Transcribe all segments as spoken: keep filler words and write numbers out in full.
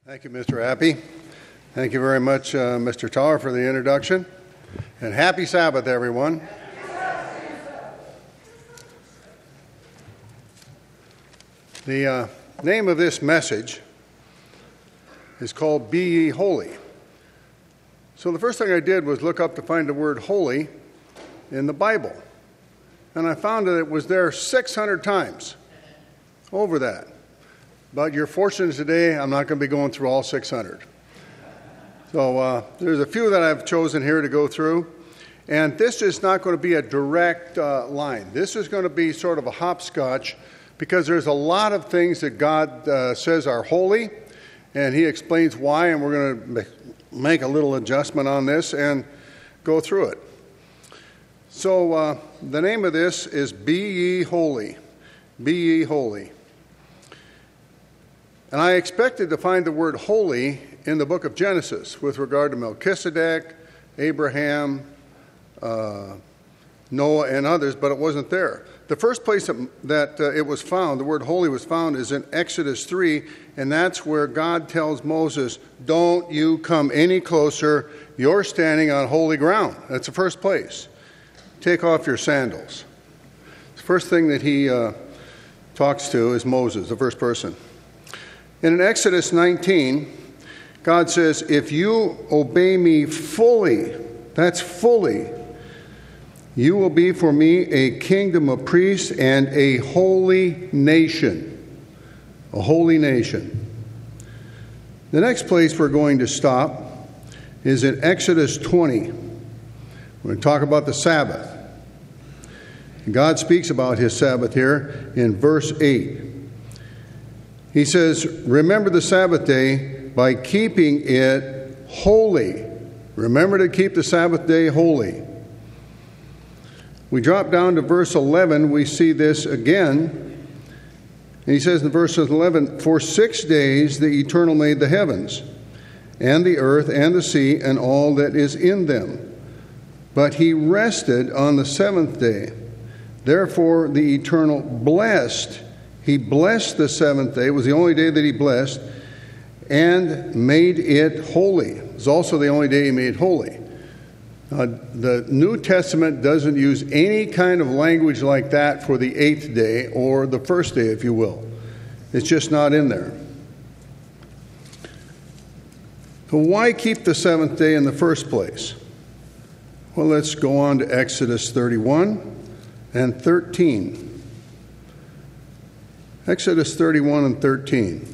Thank you, Mister Appy. Thank you very much, uh, Mister Tower, for the introduction. And happy Sabbath, everyone. The uh, name of this message is called Be Ye Holy. So the first thing I did was look up to find the word holy in the Bible. And I found that it was there six hundred times, over that. But you're fortunate today, I'm not going to be going through all six hundred. So uh, there's a few that I've chosen here to go through. And this is not going to be a direct uh, line. This is going to be sort of a hopscotch because there's a lot of things that God uh, says are holy. And he explains why, and we're going to make a little adjustment on this and go through it. So uh, the name of this is Be Ye Holy. Be Ye Holy. And I expected to find the word holy in the book of Genesis with regard to Melchizedek, Abraham, uh, Noah, and others, but it wasn't there. The first place that, that uh, it was found, the word holy was found, is in Exodus three, and that's where God tells Moses, don't you come any closer, you're standing on holy ground. That's the first place. Take off your sandals. The first thing that he uh, talks to is Moses, the first person. And in Exodus nineteen, God says, if you obey me fully, that's fully, you will be for me a kingdom of priests and a holy nation. A holy nation. The next place we're going to stop is in Exodus twenty. We're going to talk about the Sabbath. God speaks about his Sabbath here in verse eight. He says, remember the Sabbath day by keeping it holy. Remember to keep the Sabbath day holy. We drop down to verse eleven, we see this again. And he says in verse eleven, for six days the Eternal made the heavens, and the earth, and the sea, and all that is in them. But he rested on the seventh day. Therefore the Eternal blessed, he blessed the seventh day, it was the only day that he blessed, and made it holy. It was also the only day he made holy. Uh, the New Testament doesn't use any kind of language like that for the eighth day, or the first day, if you will. It's just not in there. So why keep the seventh day in the first place? Well, let's go on to Exodus thirty-one and thirteen. Exodus thirty-one and thirteen.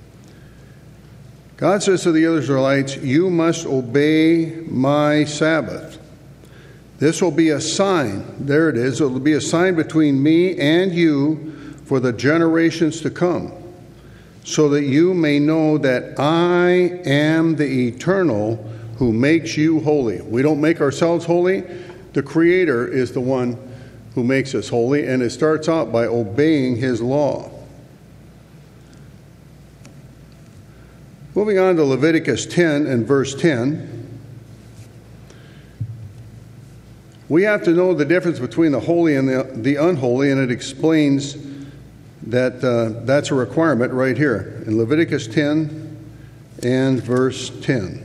God says to the Israelites, you must obey my Sabbath. This will be a sign. There it is. It will be a sign between me and you for the generations to come, so that you may know that I am the Eternal who makes you holy. We don't make ourselves holy. The Creator is the one who makes us holy, and it starts out by obeying his law. Moving on to Leviticus ten and verse ten. We have to know the difference between the holy and the, the unholy, and it explains that uh, that's a requirement right here in Leviticus ten and verse ten.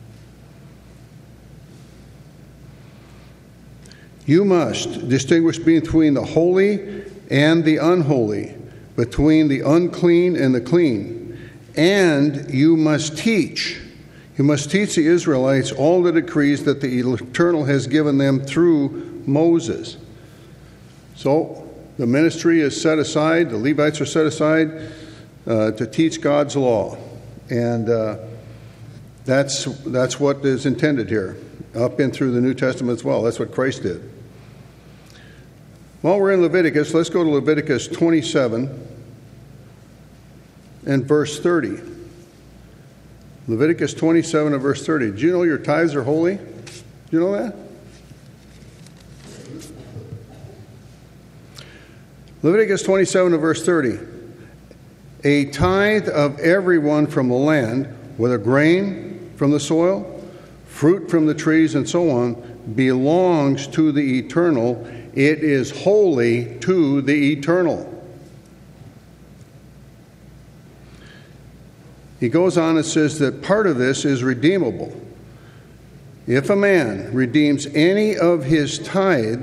You must distinguish between the holy and the unholy, between the unclean and the clean. And you must teach. You must teach the Israelites all the decrees that the Eternal has given them through Moses. So the ministry is set aside, the Levites are set aside uh, to teach God's law. And uh, that's, that's what is intended here, up and through the New Testament as well. That's what Christ did. While we're in Leviticus, let's go to Leviticus twenty-seven and verse thirty. Leviticus twenty-seven and verse thirty. Do you know your tithes are holy? Do you know that? Leviticus twenty-seven and verse thirty. A tithe of everyone from the land, whether grain from the soil, fruit from the trees, and so on, belongs to the Eternal. It is holy to the Eternal. He goes on and says that part of this is redeemable. If a man redeems any of his tithe,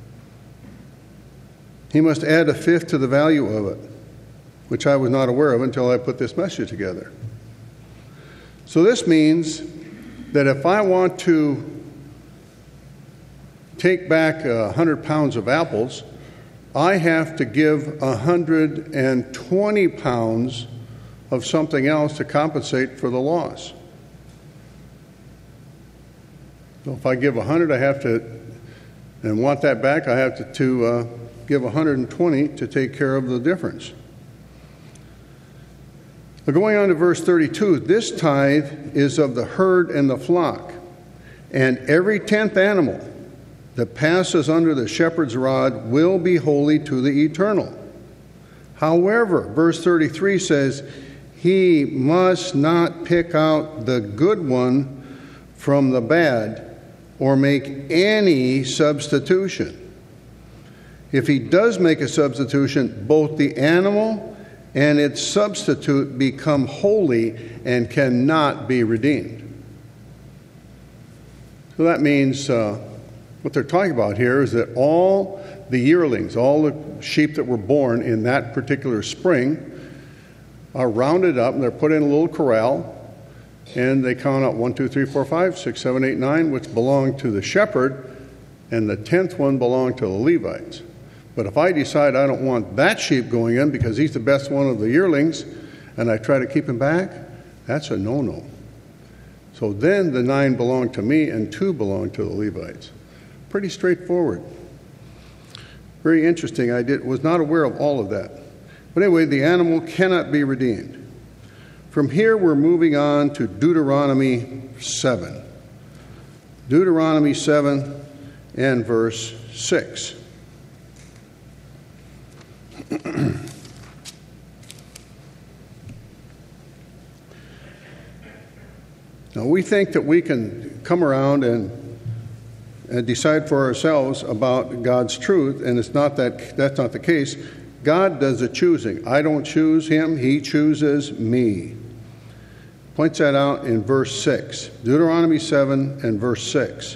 he must add a fifth to the value of it, which I was not aware of until I put this message together. So this means that if I want to take back one hundred pounds of apples, I have to give one hundred twenty pounds of something else to compensate for the loss. So if I give one hundred, I have to, and want that back, I have to, to uh, give one hundred twenty to take care of the difference. But going on to verse thirty-two, this tithe is of the herd and the flock, and every tenth animal that passes under the shepherd's rod will be holy to the eternal. However, verse thirty-three says, he must not pick out the good one from the bad or make any substitution. If he does make a substitution, both the animal and its substitute become holy and cannot be redeemed. So that means uh, what they're talking about here is that all the yearlings, all the sheep that were born in that particular spring, are rounded up and they're put in a little corral, and they count out one, two, three, four, five, six, seven, eight, nine, which belong to the shepherd, and the tenth one belonged to the Levites. But if I decide I don't want that sheep going in because he's the best one of the yearlings, and I try to keep him back, that's a no-no. So then the nine belong to me and two belong to the Levites. Pretty straightforward. Very interesting. I did, was not aware of all of that. But anyway, the animal cannot be redeemed. From here, we're moving on to Deuteronomy seven. Deuteronomy seven and verse six. Now, we think that we can come around and, and decide for ourselves about God's truth, and it's not that that's not the case. God does the choosing. I don't choose him, he chooses me. Points that out in verse six. Deuteronomy seven and verse six.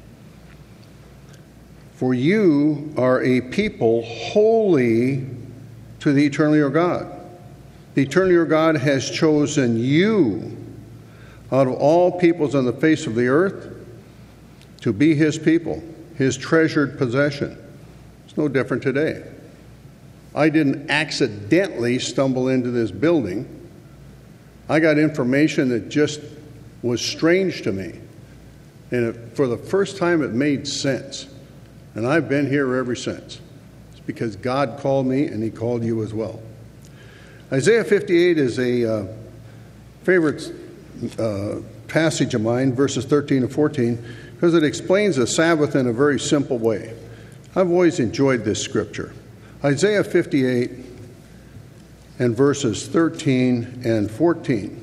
For you are a people holy to the eternal your God. The eternal your God has chosen you out of all peoples on the face of the earth to be his people, his treasured possession. It's no different today. I didn't accidentally stumble into this building. I got information that just was strange to me. And it, for the first time, it made sense. And I've been here ever since. It's because God called me and he called you as well. Isaiah fifty-eight is a uh, favorite uh, passage of mine, verses thirteen and fourteen, because it explains the Sabbath in a very simple way. I've always enjoyed this scripture. Isaiah fifty-eight and verses thirteen and fourteen.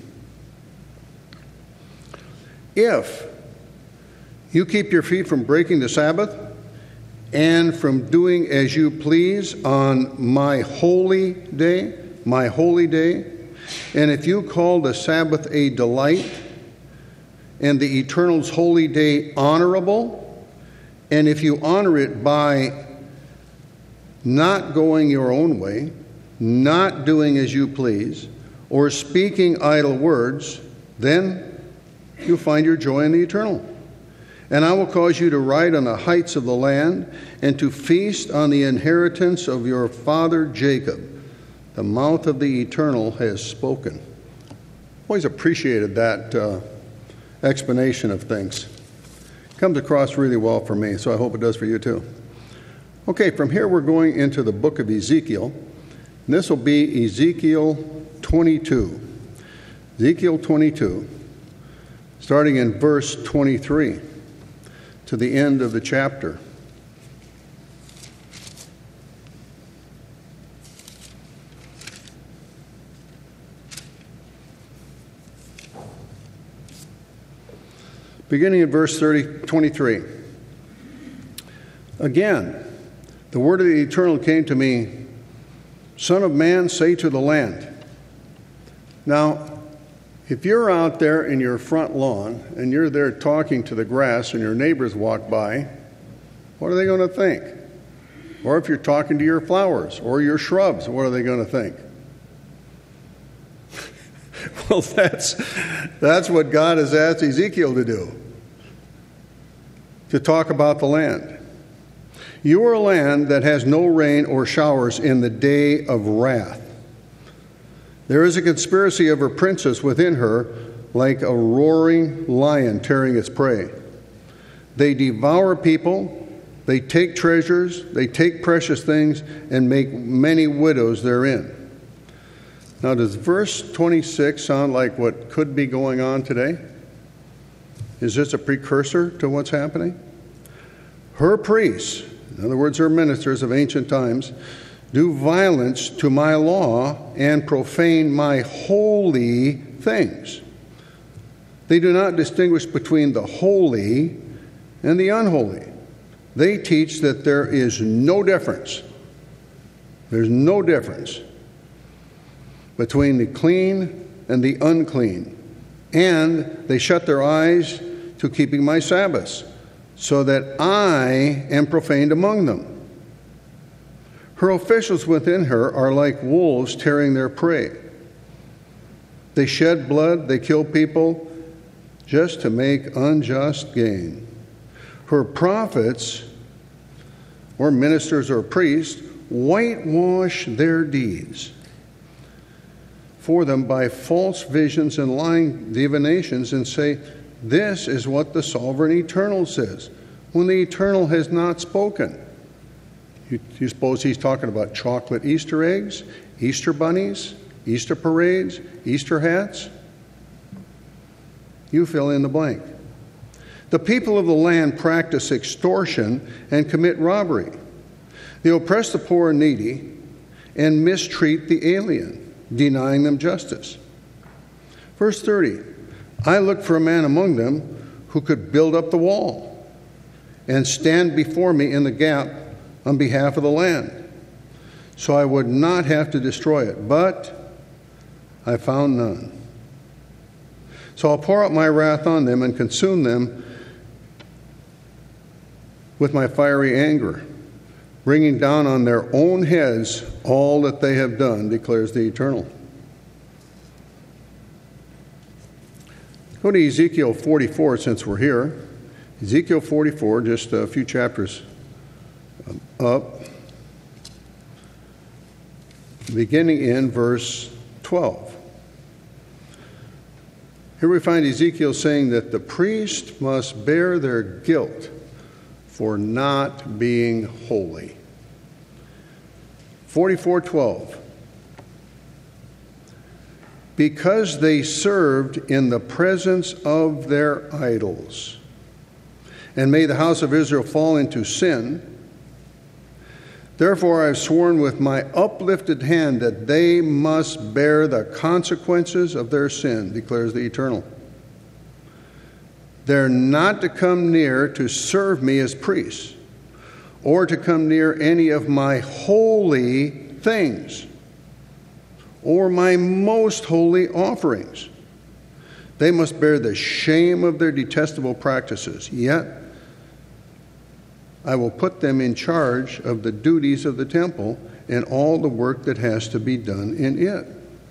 If you keep your feet from breaking the Sabbath and from doing as you please on my holy day, my holy day, and if you call the Sabbath a delight and the Eternal's holy day honorable, and if you honor it by not going your own way, not doing as you please, or speaking idle words, then you'll find your joy in the Eternal. And I will cause you to ride on the heights of the land and to feast on the inheritance of your father Jacob. The mouth of the Eternal has spoken. Always appreciated that uh, explanation of things. Comes across really well for me, so I hope it does for you too. Okay, from here we're going into the book of Ezekiel. And this will be Ezekiel twenty-two. Ezekiel twenty-two, starting in verse twenty-three to the end of the chapter. Beginning in verse thirty, twenty-three. Again, the word of the Eternal came to me, Son of man, say to the land. Now, If you're out there in your front lawn and you're there talking to the grass and your neighbors walk by, what are they going to think? Or if you're talking to your flowers or your shrubs, what are they going to think? Well, that's, that's what God has asked Ezekiel to do, to talk about the land. You are a land that has no rain or showers in the day of wrath. There is a conspiracy of her princes within her, like a roaring lion tearing its prey. They devour people, they take treasures, they take precious things, and make many widows therein. Now, does verse twenty-six sound like what could be going on today? Is this a precursor to what's happening? Her priests, in other words, her ministers of ancient times, do violence to my law and profane my holy things. They do not distinguish between the holy and the unholy. They teach that there is no difference. There's no difference between the clean and the unclean. And they shut their eyes to keeping my Sabbaths, so that I am profaned among them. Her officials within her are like wolves tearing their prey. They shed blood, they kill people just to make unjust gain. Her prophets, or ministers or priests, whitewash their deeds for them by false visions and lying divinations, and say, this is what the sovereign eternal says, when the eternal has not spoken. You, you suppose he's talking about chocolate Easter eggs, Easter bunnies, Easter parades, Easter hats? You fill in the blank. The people of the land practice extortion and commit robbery. They oppress the poor and needy and mistreat the alien, denying them justice. Verse thirty, I looked for a man among them who could build up the wall and stand before me in the gap on behalf of the land, so I would not have to destroy it. But I found none. So I'll pour out my wrath on them and consume them with my fiery anger, bringing down on their own heads all that they have done, declares the Eternal. Go to Ezekiel forty-four since we're here. Ezekiel forty-four, just a few chapters up, beginning in verse twelve. Here we find Ezekiel saying that the priest must bear their guilt for not being holy. forty-four twelve. Because they served in the presence of their idols and made the house of Israel fall into sin, therefore I have sworn with my uplifted hand that they must bear the consequences of their sin, declares the Eternal. They're not to come near to serve me as priests, or to come near any of my holy things, or my most holy offerings. They must bear the shame of their detestable practices. Yet I will put them in charge of the duties of the temple and all the work that has to be done in it.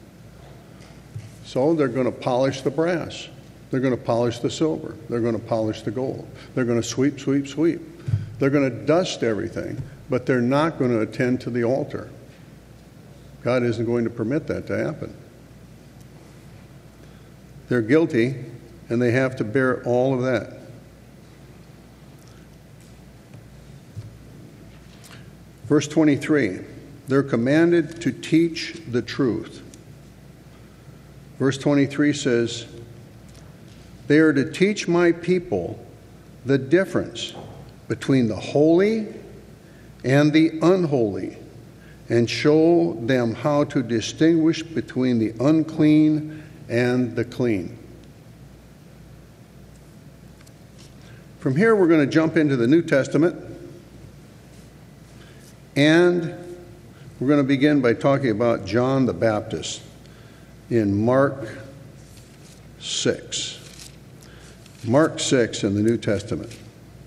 So they're going to polish the brass. They're going to polish the silver. They're going to polish the gold. They're going to sweep, sweep, sweep. They're going to dust everything, but they're not going to attend to the altar. God isn't going to permit that to happen. They're guilty, and they have to bear all of that. Verse twenty-three, they're commanded to teach the truth. Verse twenty-three says, they are to teach my people the difference between the holy and the unholy, and show them how to distinguish between the unclean and the clean. From here, we're going to jump into the New Testament, and we're going to begin by talking about John the Baptist in Mark six. Mark six in the New Testament.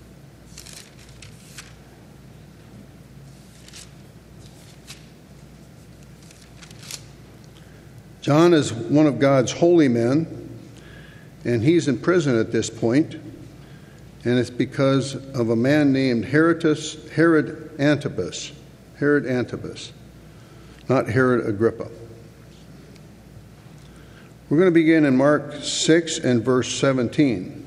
John is one of God's holy men, and he's in prison at this point, and it's because of a man named Herodas, Herod Antipas. Herod Antipas, not Herod Agrippa. We're going to begin in Mark six and verse seventeen.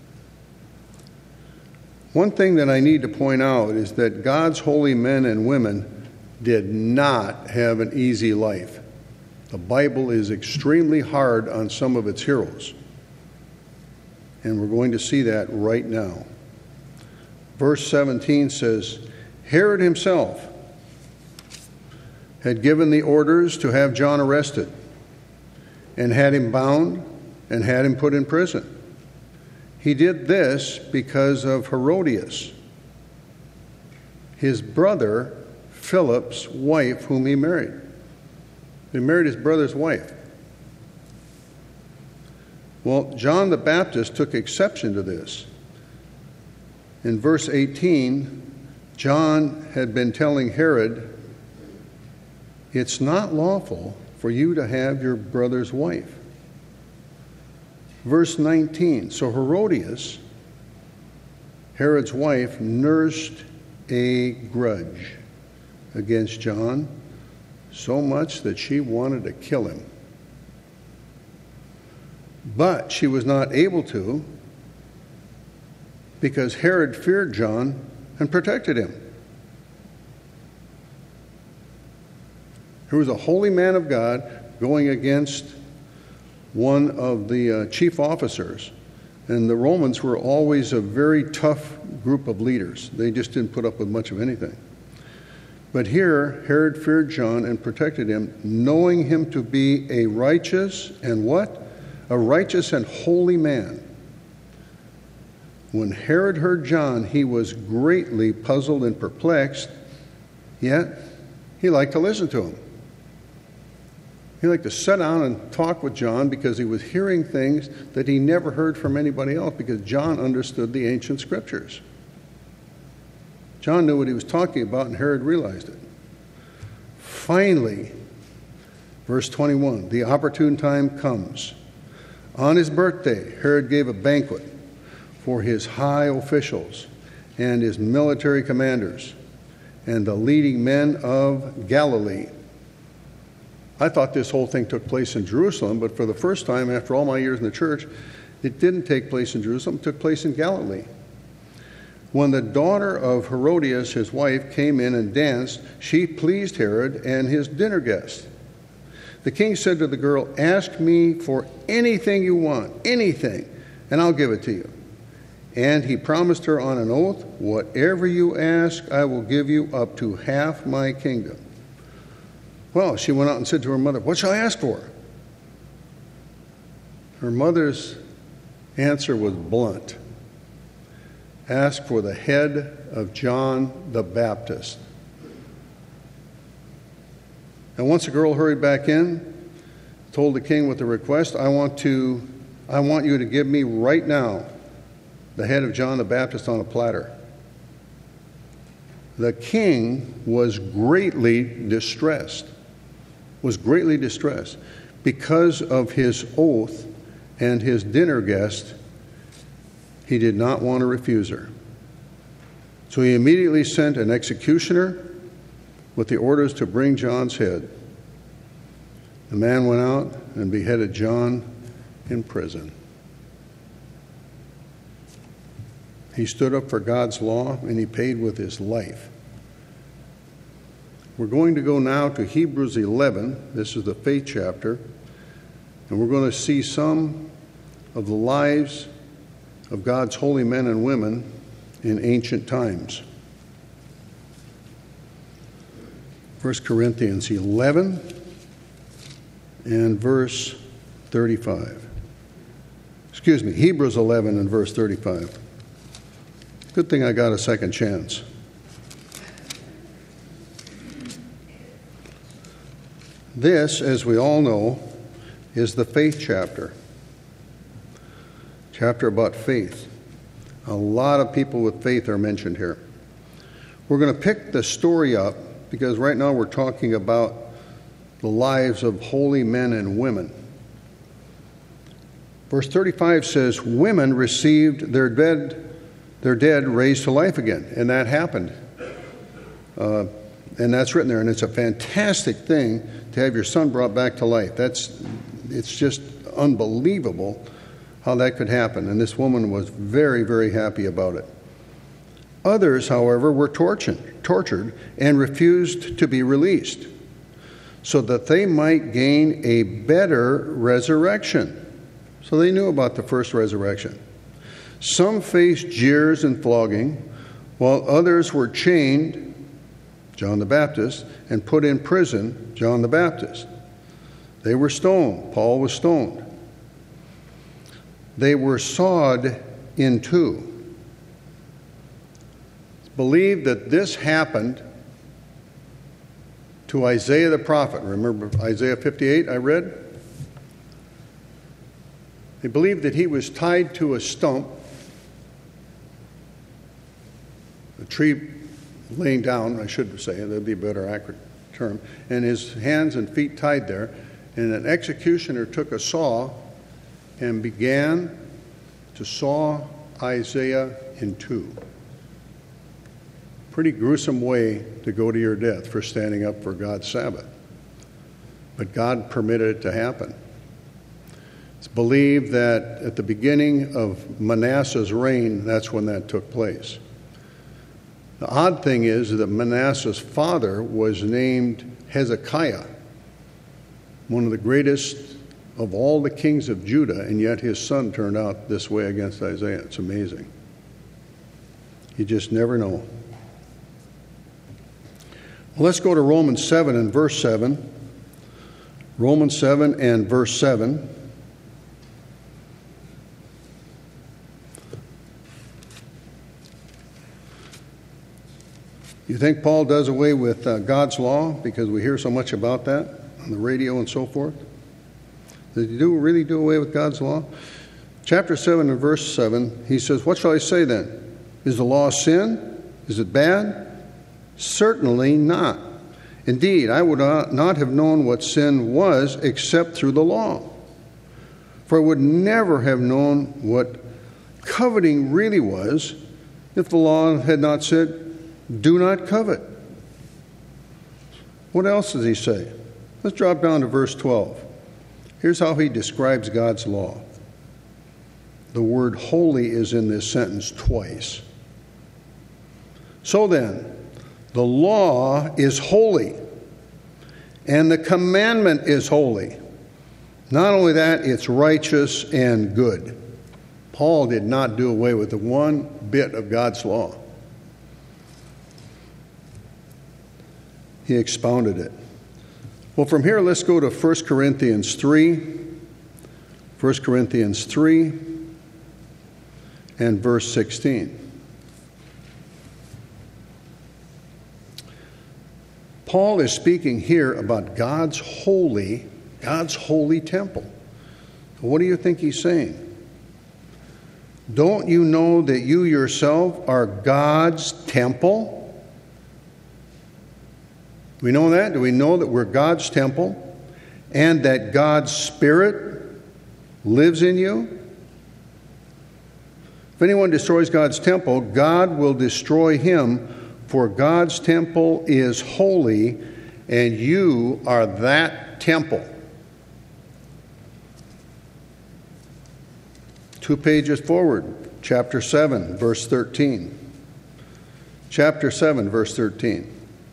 One thing that I need to point out is that God's holy men and women did not have an easy life. The Bible is extremely hard on some of its heroes, and we're going to see that right now. Verse seventeen says, Herod himself had given the orders to have John arrested, and had him bound, and had him put in prison. He did this because of Herodias, his brother Philip's wife, whom he married. He married his brother's wife. Well, John the Baptist took exception to this. In verse eighteen, John had been telling Herod, it's not lawful for you to have your brother's wife. Verse nineteen, so Herodias, Herod's wife, nursed a grudge against John, so much that she wanted to kill him. But she was not able to, because Herod feared John and protected him. Here was a holy man of God going against one of the uh, chief officers. And the Romans were always a very tough group of leaders. They just didn't put up with much of anything. But here, Herod feared John and protected him, knowing him to be a righteous and what? A righteous and holy man. When Herod heard John, he was greatly puzzled and perplexed, yet he liked to listen to him. He liked to sit down and talk with John because he was hearing things that he never heard from anybody else, because John understood the ancient scriptures. John knew what he was talking about, and Herod realized it. Finally, verse twenty-one, the opportune time comes. On his birthday, Herod gave a banquet for his high officials and his military commanders and the leading men of Galilee. I thought this whole thing took place in Jerusalem, but for the first time after all my years in the church, it didn't take place in Jerusalem, it took place in Galilee. When the daughter of Herodias, his wife, came in and danced, she pleased Herod and his dinner guests. The king said to the girl, ask me for anything you want, anything, and I'll give it to you. And he promised her on an oath, whatever you ask, I will give you up to half my kingdom. Well, she went out and said to her mother, what shall I ask for? Her mother's answer was blunt. Ask for the head of John the Baptist. And once the girl hurried back in, told the king with the request, I want to, I want you to give me right now the head of John the Baptist on a platter. The king was greatly distressed, was greatly distressed because of his oath and his dinner guest. He did not want to refuse her. So he immediately sent an executioner with the orders to bring John's head. The man went out and beheaded John in prison. He stood up for God's law, and he paid with his life. We're going to go now to Hebrews eleven. This is the faith chapter. And we're going to see some of the lives of God's holy men and women in ancient times. First Corinthians eleven and verse thirty-five. Excuse me, Hebrews eleven and verse thirty-five. Good thing I got a second chance. This, as we all know, is the faith chapter. chapter about faith. A lot of people with faith are mentioned here. We're going to pick the story up because right now we're talking about the lives of holy men and women. Verse thirty-five says, women received their dead, their dead raised to life again, and that happened. Uh, and that's written there, and it's a fantastic thing to have your son brought back to life. That's, it's just unbelievable how that could happen, and this woman was very, very happy about it. Others, however, were tortured, tortured and refused to be released so that they might gain a better resurrection. So they knew about the first resurrection. Some faced jeers and flogging, while others were chained, John the Baptist, and put in prison, John the Baptist. They were stoned. Paul was stoned. They were sawed in two. It's believed that this happened to Isaiah the prophet. Remember Isaiah fifty-eight I read? They believed that he was tied to a stump, a tree laying down, I should say, that would be a better accurate term, and his hands and feet tied there, and an executioner took a saw and began to saw Isaiah in two. Pretty gruesome way to go to your death for standing up for God's Sabbath. But God permitted it to happen. It's believed that at the beginning of Manasseh's reign, that's when that took place. The odd thing is that Manasseh's father was named Hezekiah, one of the greatest of all the kings of Judah, and yet his son turned out this way against Isaiah. It's amazing. You just never know. Well, let's go to Romans seven and verse seven. Romans seven and verse seven. You think Paul does away with uh, God's law because we hear so much about that on the radio and so forth? Did he do, really do away with God's law? Chapter seven and verse seven, he says, what shall I say then? Is the law sin? Is it bad? Certainly not. Indeed, I would not have known what sin was except through the law. For I would never have known what coveting really was if the law had not said, do not covet. What else does he say? Let's drop down to verse twelve. Here's how he describes God's law. The word holy is in this sentence twice. So then, the law is holy, and the commandment is holy. Not only that, it's righteous and good. Paul did not do away with the one bit of God's law. He expounded it. Well, from here, let's go to First Corinthians three. First Corinthians three and verse sixteen. Paul is speaking here about God's holy, God's holy temple. What do you think he's saying? Don't you know that you yourself are God's temple? Do we know that? Do we know that we're God's temple and that God's Spirit lives in you? If anyone destroys God's temple, God will destroy him, for God's temple is holy, and you are that temple. Two pages forward, chapter seven, verse thirteen. Chapter seven, verse thirteen.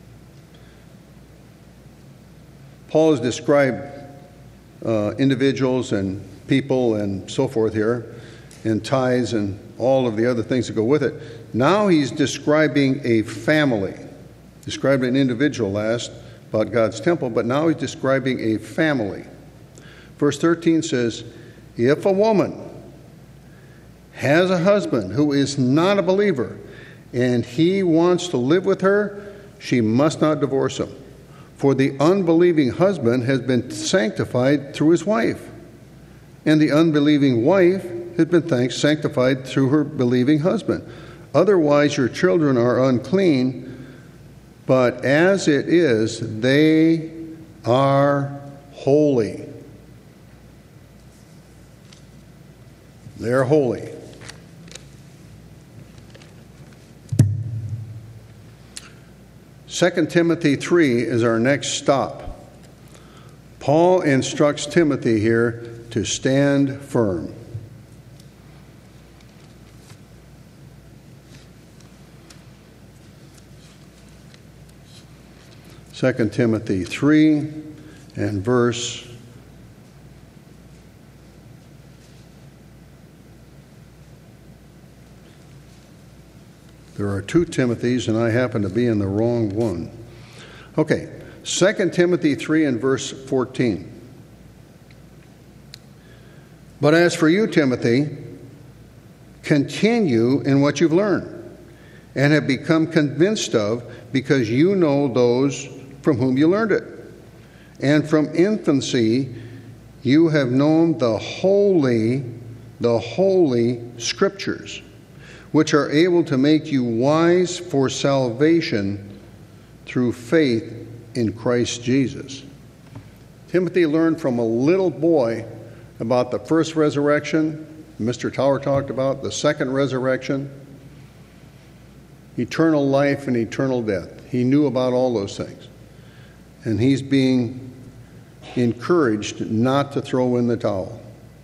Paul has described uh, individuals and people and so forth here, and tithes and all of the other things that go with it. Now he's describing a family. Described an individual last about God's temple, but now he's describing a family. Verse thirteen says, if a woman has a husband who is not a believer and he wants to live with her, she must not divorce him. For the unbelieving husband has been sanctified through his wife, and the unbelieving wife has been thank- sanctified through her believing husband. Otherwise, your children are unclean, but as it is, they are holy. They're holy. Second Timothy three is our next stop. Paul instructs Timothy here to stand firm. Second Timothy three and verse There are two Timothys, and I happen to be in the wrong one. Okay, Second Timothy three and verse fourteen. But as for you, Timothy, continue in what you've learned and have become convinced of, because you know those from whom you learned it. And from infancy you have known the holy, the holy Scriptures, which are able to make you wise for salvation through faith in Christ Jesus. Timothy learned from a little boy about the first resurrection, Mister Tower talked about, the second resurrection, eternal life and eternal death. He knew about all those things. And he's being encouraged not to throw in the towel.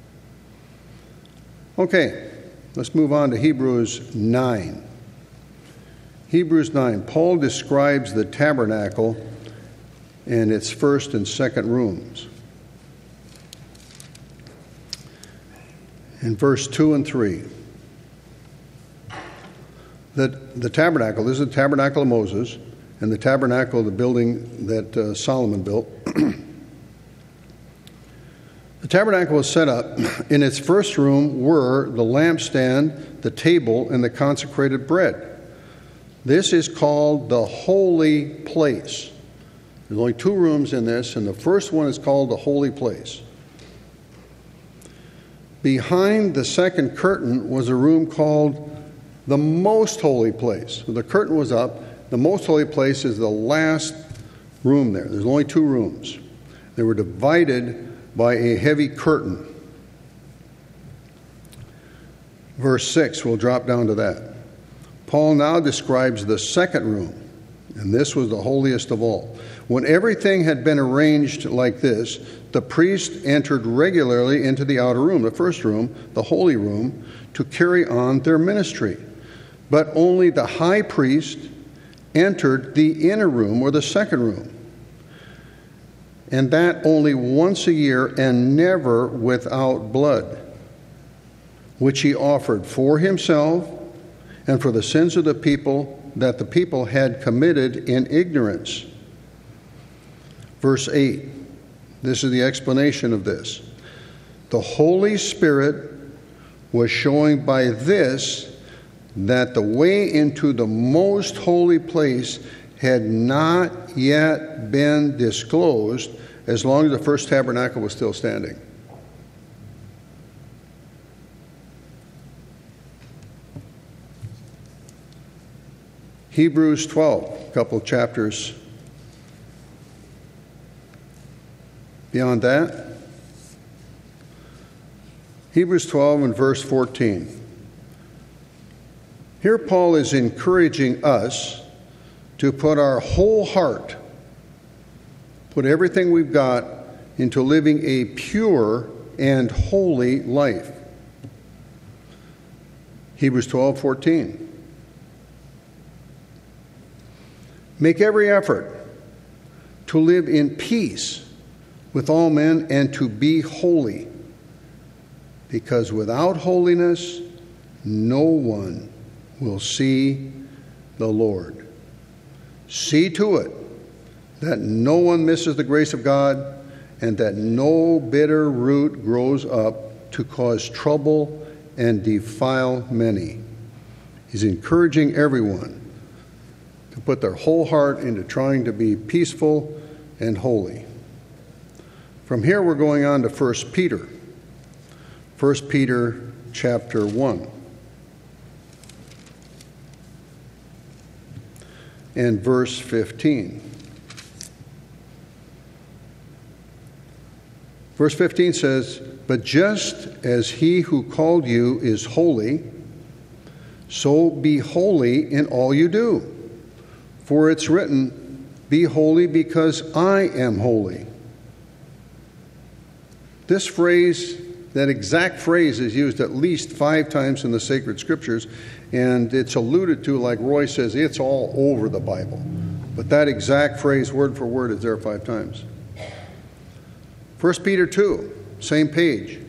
Okay, let's move on to Hebrews nine. Hebrews nine. Paul describes the tabernacle and its first and second rooms. In verse two and three. The, the tabernacle, this is the tabernacle of Moses, and the tabernacle of the building that uh, Solomon built. The tabernacle was set up. In its first room were the lampstand, the table, and the consecrated bread. This is called the holy place. There's only two rooms in this, and the first one is called the holy place. Behind the second curtain was a room called the most holy place. So the curtain was up. The most holy place is the last room there. There's only two rooms. They were divided by a heavy curtain. Verse six, we'll drop down to that. Paul now describes the second room, and this was the holiest of all. When everything had been arranged like this, the priest entered regularly into the outer room, the first room, the holy room, to carry on their ministry. But only the high priest entered the inner room, or the second room, and that only once a year, and never without blood, which he offered for himself and for the sins of the people that the people had committed in ignorance. Verse eight, this is the explanation of this. The Holy Spirit was showing by this that the way into the most holy place had not yet been disclosed as long as the first tabernacle was still standing. Hebrews twelve, a couple chapters beyond that. Hebrews twelve and verse fourteen. Here Paul is encouraging us to put our whole heart, put everything we've got into living a pure and holy life. Hebrews twelve fourteen. Make every effort to live in peace with all men and to be holy, because without holiness no one will see the Lord. See to it that no one misses the grace of God and that no bitter root grows up to cause trouble and defile many. He's encouraging everyone to put their whole heart into trying to be peaceful and holy. From here we're going on to First Peter. First Peter chapter one and verse fifteen. Verse fifteen says, "But just as he who called you is holy, so be holy in all you do. For it's written, 'Be holy because I am holy.'" This phrase, that exact phrase, is used at least five times in the sacred scriptures, and it's alluded to, like Roy says, it's all over the Bible. But that exact phrase, word for word, is there five times. First Peter two, same page.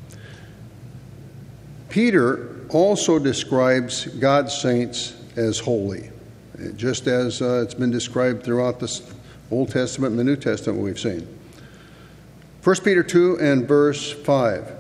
Peter also describes God's saints as holy, just as uh, it's been described throughout the Old Testament and the New Testament we've seen. First Peter two and verse five.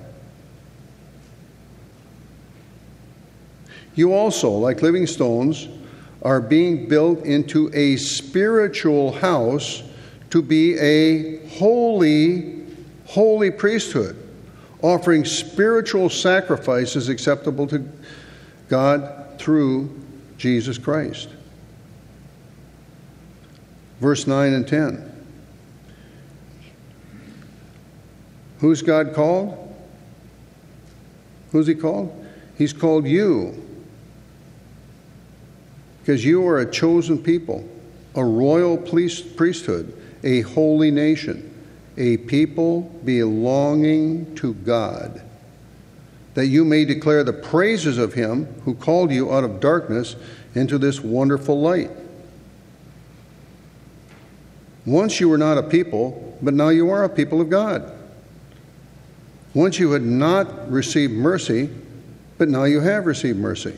"You also, like living stones, are being built into a spiritual house to be a holy, holy priesthood, offering spiritual sacrifices acceptable to God through Jesus Christ." Verse nine and ten. Who's God called? Who's he called? He's called you. Because you are a chosen people, a royal priesthood, a holy nation, a people belonging to God, that you may declare the praises of him who called you out of darkness into this wonderful light. Once you were not a people, but now you are a people of God. Once you had not received mercy, but now you have received mercy.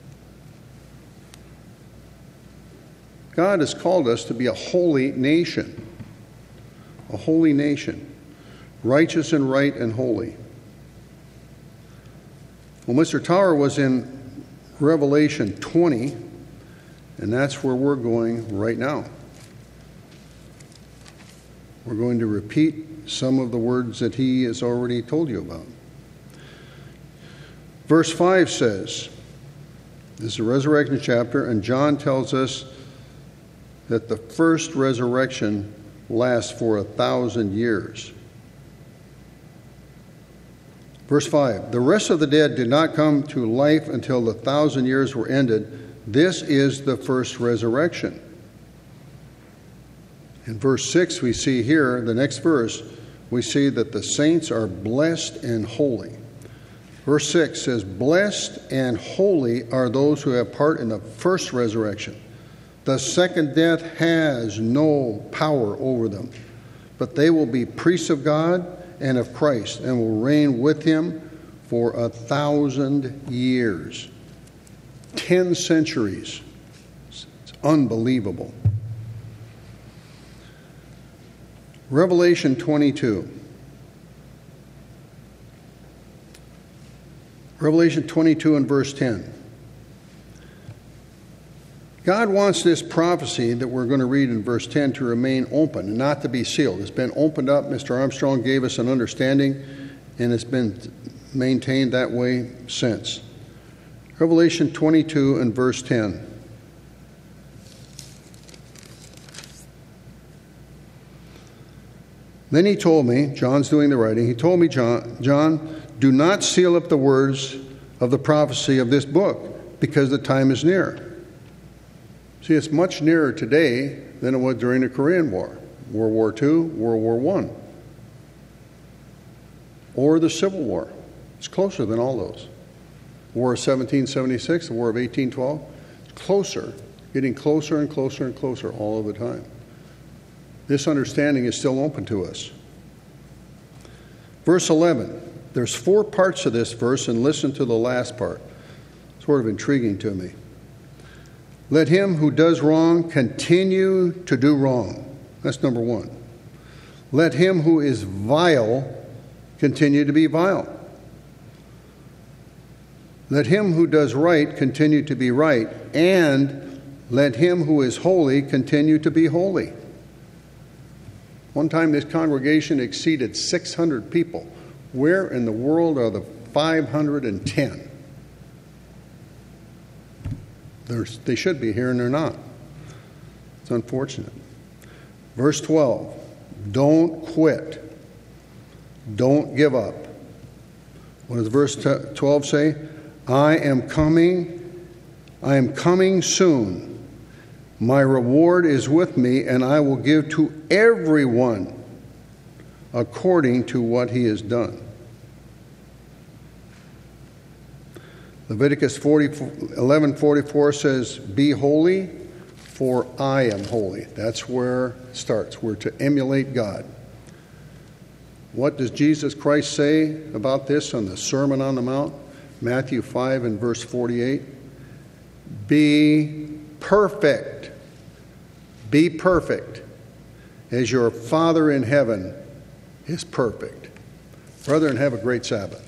God has called us to be a holy nation. A holy nation. Righteous and right and holy. Well, Mister Tower was in Revelation twenty, and that's where we're going right now. We're going to repeat some of the words that he has already told you about. Verse five says, this is a resurrection chapter, and John tells us that the first resurrection lasts for a thousand years. Verse five, "The rest of the dead did not come to life until the thousand years were ended. This is the first resurrection." In verse six, we see here, the next verse, we see that the saints are blessed and holy. Verse six says, "Blessed and holy are those who have part in the first resurrection. The second death has no power over them, but they will be priests of God and of Christ and will reign with him for a thousand years." Ten centuries. It's unbelievable. Revelation twenty-two. Revelation twenty-two and verse ten. God wants this prophecy that we're going to read in verse ten to remain open and not to be sealed. It's been opened up. Mister Armstrong gave us an understanding, and it's been maintained that way since. Revelation twenty-two and verse ten. "Then he told me," John's doing the writing, he told me, John, John, "do not seal up the words of the prophecy of this book, because the time is near." See, it's much nearer today than it was during the Korean War, World War Two, World War One, or the Civil War. It's closer than all those. War of seventeen seventy-six, the War of eighteen twelve, it's closer, getting closer and closer and closer all of the time. This understanding is still open to us. Verse eleven. There's four parts to this verse, and listen to the last part. Sort of intriguing to me. "Let him who does wrong continue to do wrong." That's number one. "Let him who is vile continue to be vile. Let him who does right continue to be right. And let him who is holy continue to be holy." One time this congregation exceeded six hundred people. Where in the world are the five hundred ten. There's, they should be here and they're not. It's unfortunate. Verse twelve, don't quit. Don't give up. What does verse twelve say? I am coming, I am coming soon. My reward is with me, and I will give to everyone according to what he has done. Leviticus eleven forty-four says, be holy, for I am holy. That's where it starts. We're to emulate God. What does Jesus Christ say about this on the Sermon on the Mount? Matthew five and verse forty-eight. Be perfect. Be perfect as your Father in heaven is perfect. Brethren, have a great Sabbath.